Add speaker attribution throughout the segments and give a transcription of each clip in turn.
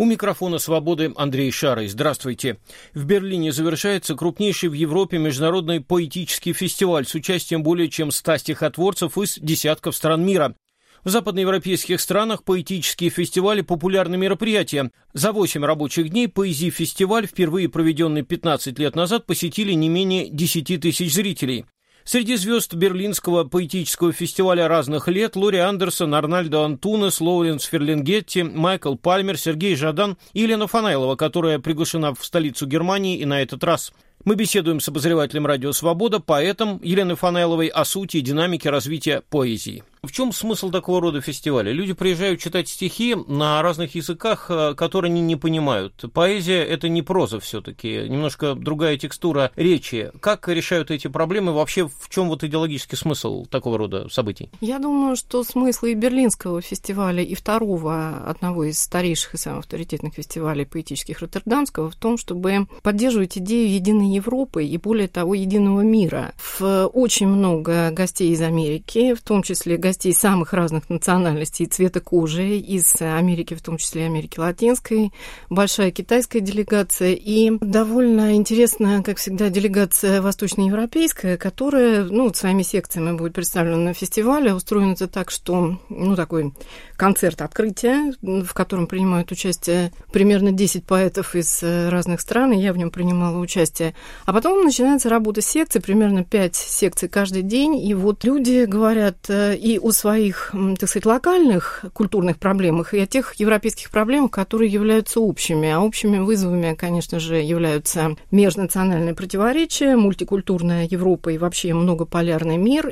Speaker 1: У микрофона «Свободы» Андрей Шарый. Здравствуйте. В Берлине завершается крупнейший в Европе международный поэтический фестиваль с участием более чем 100 стихотворцев из десятков стран мира. В западноевропейских странах поэтические фестивали – популярные мероприятия. За 8 рабочих дней поэзии-фестиваль, впервые проведенный 15 лет назад, посетили не менее 10 тысяч зрителей. Среди звезд Берлинского поэтического фестиваля разных лет Лори Андерсон, Арнальдо Антунес, Лоуренс Ферлингетти, Майкл Пальмер, Сергей Жадан и Елена Фанаилова, которая приглашена в столицу Германии и на этот раз. Мы беседуем с обозревателем «Радио Свобода», поэтом Еленой Фанаиловой о сути и динамике развития поэзии. В чем смысл такого рода фестиваля? Люди приезжают читать стихи на разных языках, которые они не понимают. Поэзия – это не проза все-таки, немножко другая текстура речи. Как решают эти проблемы? Вообще, в чем вот идеологический смысл такого рода событий?
Speaker 2: Я думаю, что смысл и Берлинского фестиваля, и второго, одного из старейших и самых авторитетных фестивалей поэтических роттердамского, в том, чтобы поддерживать идею единой Европы и, более того, единого мира. Очень много гостей из Америки, в том числе гостей самых разных национальностей и цвета кожи, из Америки, в том числе Америки Латинской, большая китайская делегация и довольно интересная, как всегда, делегация восточноевропейская, которая, своими секциями будет представлена на фестивале. Устроено это так, что, такой концерт открытия, в котором принимают участие примерно 10 поэтов из разных стран, и я в нем принимала участие. А потом начинается работа секций, примерно 5 секций каждый день, и вот люди говорят и о своих, так сказать, локальных культурных проблемах, и о тех европейских проблемах, которые являются общими. А общими вызовами, конечно же, являются межнациональные противоречия, мультикультурная Европа и вообще многополярный мир,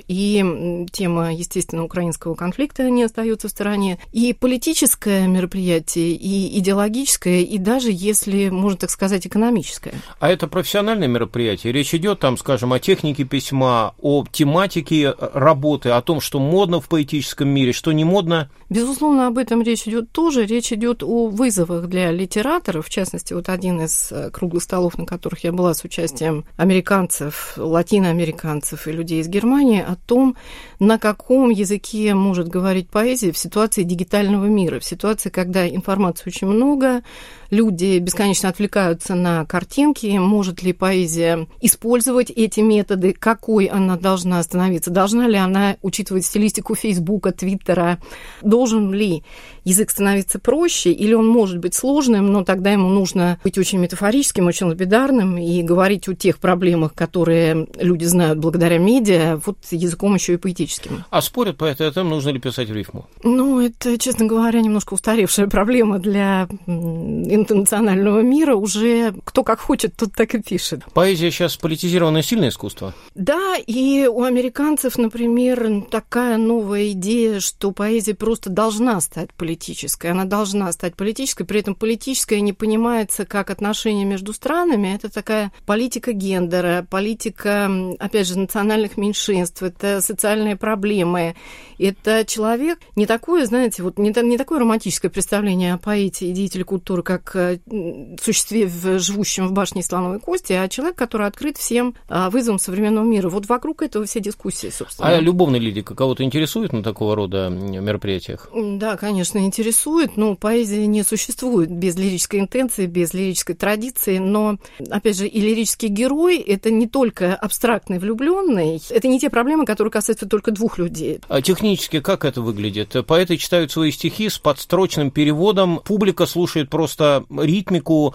Speaker 2: и тема, естественно, украинского конфликта не остается в стороне, и политическое мероприятие, и идеологическое, и даже, если можно так сказать, экономическое.
Speaker 1: А это профессиональное мероприятие? Речь идет там, скажем, о технике письма, о тематике работы, о том, что модно в поэтическом мире, что не модно?
Speaker 2: Безусловно, об этом речь идет тоже. Речь идет о вызовах для литераторов. В частности, вот один из круглых столов, на которых я была с участием американцев, латиноамериканцев и людей из Германии, о том, на каком языке может говорить поэзия в ситуации дигитального мира, в ситуации, когда информации очень много, люди бесконечно отвлекаются на картинки, может ли поэзия использовать эти методы, какой она должна становиться, должна ли она учитывать стилистику Фейсбука, Твиттера, должен ли язык становиться проще, или он может быть сложным, но тогда ему нужно быть очень метафорическим, очень лапидарным и говорить о тех проблемах, которые люди знают благодаря медиа, вот языком еще и поэтическим.
Speaker 1: А спорят по этому, нужно ли писать в рифму?
Speaker 2: Это, честно говоря, немножко устаревшая проблема для интернационального мира. Уже кто как хочет, тот так и пишет.
Speaker 1: Поэзия сейчас политизированное сильное искусство?
Speaker 2: Да, и у американцев, например, такая новая идея, что поэзия просто должна стать политической. Она должна стать политической, при этом политическая не понимается как отношения между странами. Это такая политика гендера, политика, опять же, национальных меньшинств, это социальные проблемы. Это человек не такое, знаете, не такое романтическое представление о поэте и деятеле культуры, как существе, живущем в башне из слоновой кости, а человек, который открыт всем вызовам современного мира. Вот вокруг этого все дискуссии, собственно.
Speaker 1: А любовная лирика кого-то интересует на такого рода мероприятиях?
Speaker 2: Да, конечно, интересует, но поэзия не существует без лирической интенции, без лирической традиции, но, опять же, и лирический герой – это не только абстрактный влюбленный, это не те проблемы, которые касаются только двух людей.
Speaker 1: А технически как это выглядит? Поэты читают свои стихи с подстрочным переводом, публика слушает просто ритмику,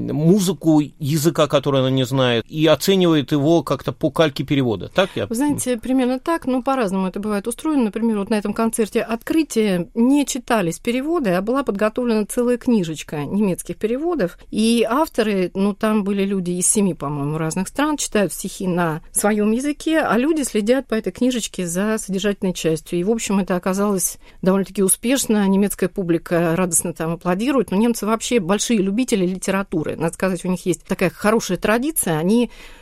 Speaker 1: музыку языка, который она не знает, и оценивает его как-то по кальке перевода. Так я?
Speaker 2: Вы знаете, примерно так, но по-разному это бывает устроено. Например, вот на этом концерте открытия не читались переводы, а была подготовлена целая книжечка немецких переводов, и авторы, там были люди из 7, по-моему, разных стран, читают стихи на своем языке, а люди следят по этой книжечке за содержательной частью. И, в общем, это оказалось довольно-таки успешно. Немецкая публика радостно там аплодирует, но немцы вообще большие любители литературы. Надо сказать, у них есть такая хорошая традиция, они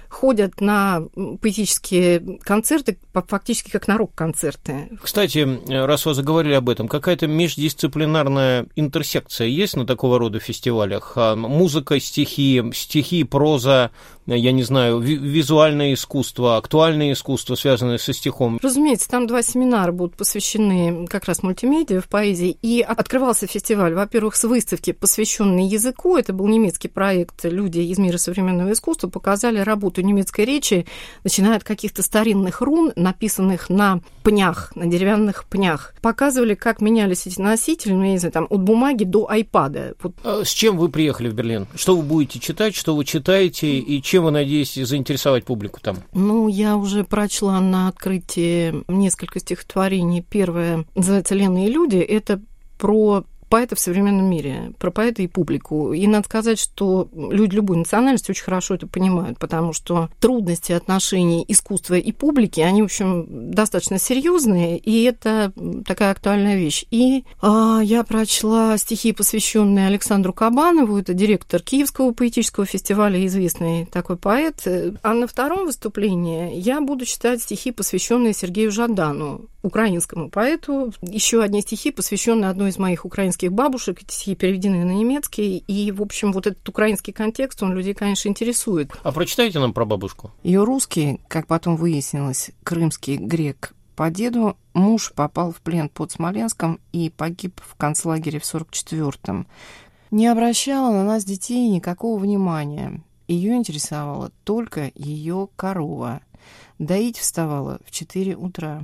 Speaker 2: ходят на поэтические концерты фактически как на рок-концерты.
Speaker 1: Кстати, раз вы заговорили об этом, какая-то междисциплинарная интерсекция есть на такого рода фестивалях? Музыка, стихи, проза, я не знаю, визуальное искусство, актуальное искусство, связанное со стихом?
Speaker 2: Разумеется, там 2 семинара будут посвящены как раз мультимедиа в поэзии. И открывался фестиваль, во-первых, с выставки, посвященной языку. Это был немецкий проект «Люди из мира современного искусства». Показали работу немецкой речи, начиная от каких-то старинных рун, написанных на пнях, на деревянных пнях. Показывали, как менялись эти носители, ну, я не знаю, там, от бумаги до айпада. Вот.
Speaker 1: С чем вы приехали в Берлин? Что вы будете читать, что вы читаете, и чем вы надеетесь заинтересовать публику там?
Speaker 2: Ну, я уже прочла на открытии несколько стихотворений. Первое называется «Лена и люди». Это про поэта в современном мире, про поэта и публику. И надо сказать, что люди любой национальности очень хорошо это понимают, потому что трудности отношений искусства и публики, они, в общем, достаточно серьезные, и это такая актуальная вещь. И я прочла стихи, посвященные Александру Кабанову, это директор Киевского поэтического фестиваля, известный такой поэт. А на втором выступлении я буду читать стихи, посвященные Сергею Жадану, украинскому поэту. Еще одни стихи, посвященные одной из моих украинских бабушек. Эти стихи переведены на немецкий. И, в общем, вот этот украинский контекст, он людей, конечно, интересует.
Speaker 1: А прочитайте нам про бабушку.
Speaker 3: Ее русский, как потом выяснилось, крымский грек по деду, муж попал в плен под Смоленском и погиб в концлагере в 44-м. Не обращала на нас, детей, никакого внимания. Ее интересовала только ее корова. Доить вставала в 4 утра.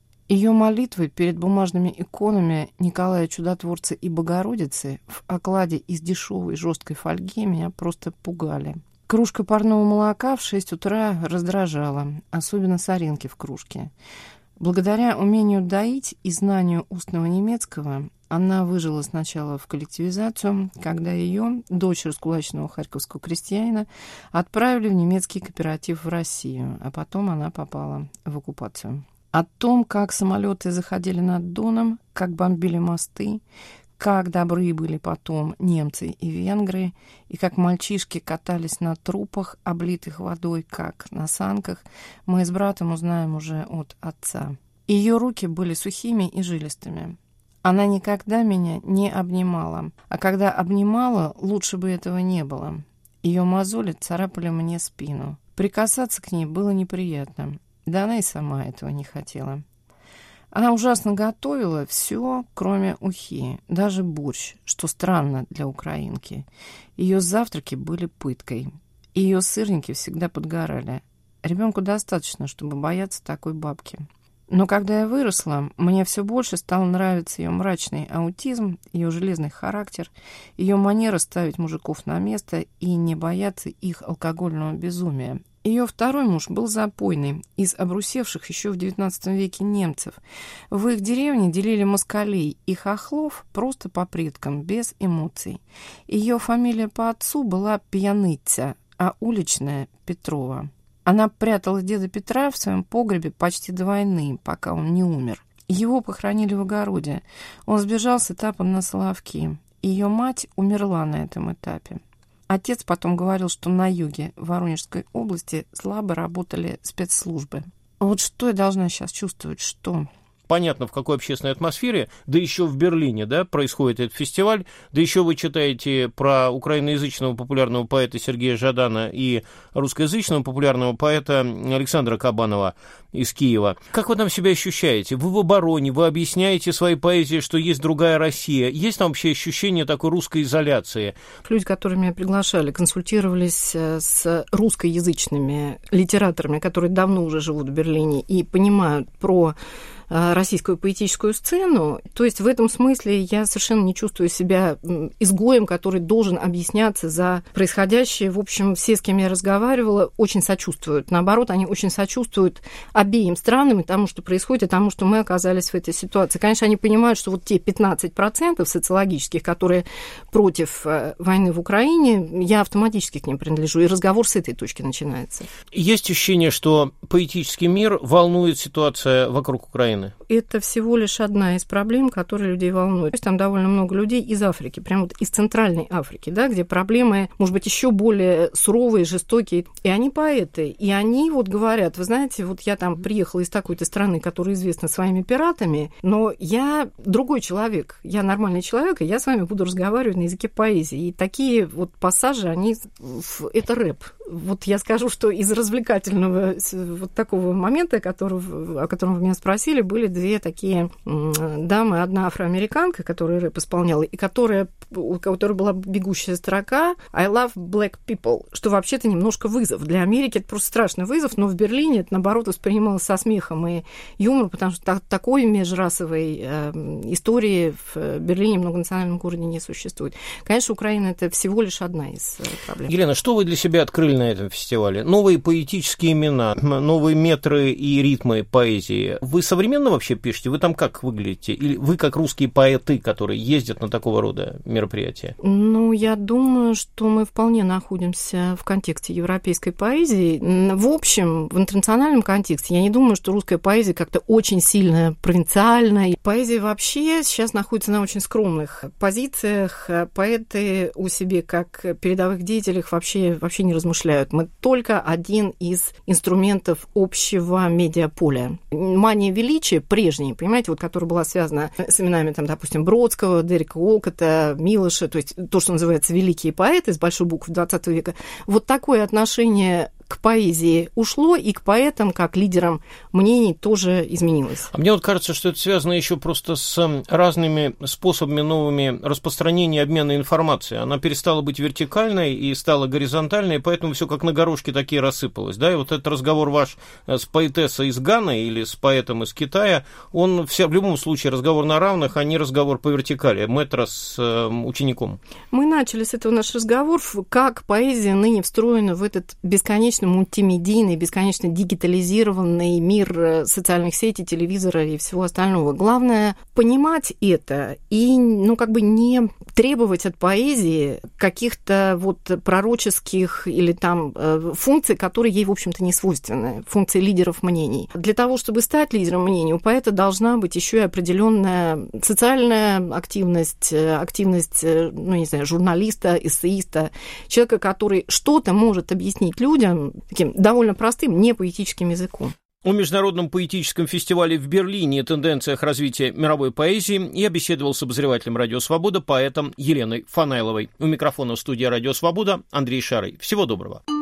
Speaker 3: Ее молитвы перед бумажными иконами Николая Чудотворца и Богородицы в окладе из дешевой жесткой фольги меня просто пугали. Кружка парного молока в 6 утра раздражала, особенно соринки в кружке. Благодаря умению доить и знанию устного немецкого она выжила сначала в коллективизацию, когда ее, дочь раскулаченного харьковского крестьянина, отправили в немецкий кооператив в Россию, а потом она попала в оккупацию. О том, как самолеты заходили над Доном, как бомбили мосты, как добры были потом немцы и венгры, и как мальчишки катались на трупах, облитых водой, как на санках, мы с братом узнаем уже от отца. Ее руки были сухими и жилистыми. Она никогда меня не обнимала, а когда обнимала, лучше бы этого не было. Ее мозоли царапали мне спину. Прикасаться к ней было неприятно. Да она и сама этого не хотела. Она ужасно готовила все, кроме ухи, даже борщ, что странно для украинки. Ее завтраки были пыткой. Ее сырники всегда подгорали. Ребенку достаточно, чтобы бояться такой бабки. Но когда я выросла, мне все больше стал нравиться ее мрачный аутизм, ее железный характер, ее манера ставить мужиков на место и не бояться их алкогольного безумия. Ее второй муж был запойный, из обрусевших еще в XIX веке немцев. В их деревне делили москалей и хохлов просто по предкам, без эмоций. Ее фамилия по отцу была Пьяныця, а уличная – Петрова. Она прятала деда Петра в своем погребе почти до войны, пока он не умер. Его похоронили в огороде. Он сбежал с этапа на Соловки. Ее мать умерла на этом этапе. Отец потом говорил, что на юге Воронежской области слабо работали спецслужбы. Вот что я должна сейчас чувствовать, что...
Speaker 1: Понятно, в какой общественной атмосфере, да еще в Берлине, да, происходит этот фестиваль, да еще вы читаете про украиноязычного популярного поэта Сергея Жадана и русскоязычного популярного поэта Александра Кабанова из Киева. Как вы там себя ощущаете? Вы в обороне, вы объясняете своей поэзии, что есть другая Россия. Есть там вообще ощущение такой русской изоляции?
Speaker 2: Люди, которые меня приглашали, консультировались с русскоязычными литераторами, которые давно уже живут в Берлине и понимают про российскую поэтическую сцену. То есть в этом смысле я совершенно не чувствую себя изгоем, который должен объясняться за происходящее. В общем, все, с кем я разговаривала, очень сочувствуют. Наоборот, они очень сочувствуют обеим странам и тому, что происходит, и тому, что мы оказались в этой ситуации. Конечно, они понимают, что вот те 15% социологических, которые против войны в Украине, я автоматически к ним принадлежу, и разговор с этой точки начинается.
Speaker 1: Есть ощущение, что поэтический мир волнует ситуация вокруг Украины?
Speaker 2: это всего лишь одна из проблем, которые людей волнуют. То есть там довольно много людей из Африки, прямо вот из Центральной Африки, да, где проблемы, может быть, еще более суровые, жестокие. И они поэты, и они вот говорят, вы знаете, вот я там приехала из такой-то страны, которая известна своими пиратами, но я другой человек, я нормальный человек, и я с вами буду разговаривать на языке поэзии. И такие вот пассажи, они, это рэп. Вот я скажу, что из развлекательного вот такого момента, о котором вы меня спросили, были две такие дамы. Одна афроамериканка, которая рэп исполняла, и у которой была бегущая строка «I love black people», что вообще-то немножко вызов. Для Америки это просто страшный вызов, но в Берлине это, наоборот, воспринималось со смехом и юмором, потому что такой межрасовой истории в Берлине, многонациональном городе, не существует. Конечно, Украина – это всего лишь одна из проблем.
Speaker 1: Елена, что вы для себя открыли на этом фестивале? Новые поэтические имена, новые метры и ритмы поэзии. Вы современно вообще пишете? Вы там как выглядите? Или вы как русские поэты, которые ездят на такого рода мероприятия?
Speaker 2: Ну, я думаю, что мы вполне находимся в контексте европейской поэзии. В общем, в интернациональном контексте я не думаю, что русская поэзия как-то очень сильно провинциальная. Поэзия вообще сейчас находится на очень скромных позициях. Поэты у себя как передовых деятелях вообще не размышляют. Мы только один из инструментов общего медиаполя. Мания величия прежняя, понимаете, вот, которая была связана с именами, там, допустим, Бродского, Дерека Уолкотта, Милоша, то есть то, что называется великие поэты с большой буквы XX века. Вот такое отношение к поэзии ушло, и к поэтам, как лидерам мнений, тоже изменилось.
Speaker 1: А мне вот кажется, что это связано еще просто с разными способами новыми распространения и обмена информацией. Она перестала быть вертикальной и стала горизонтальной, и поэтому все как на горошке такие рассыпалось. Да? И вот этот разговор ваш с поэтессой из Ганы или с поэтом из Китая, он в любом случае разговор на равных, а не разговор по вертикали, мэтра с учеником.
Speaker 2: Мы начали с этого наш разговор, как поэзия ныне встроена в этот бесконечный мультимедийный, бесконечно дигитализированный мир социальных сетей, телевизора и всего остального. Главное понимать это и, не требовать от поэзии каких-то вот пророческих или там функций, которые ей, в общем-то, не свойственны, функции лидеров мнений. Для того, чтобы стать лидером мнений, у поэта должна быть еще и определенная социальная активность, журналиста, эссеиста, человека, который что-то может объяснить людям таким довольно простым, не поэтическим языком.
Speaker 1: О Международном поэтическом фестивале в Берлине и тенденциях развития мировой поэзии я беседовал с обозревателем «Радио Свобода», поэтом Еленой Фанайловой. У микрофона в студии «Радио Свобода» Андрей Шарый. Всего доброго.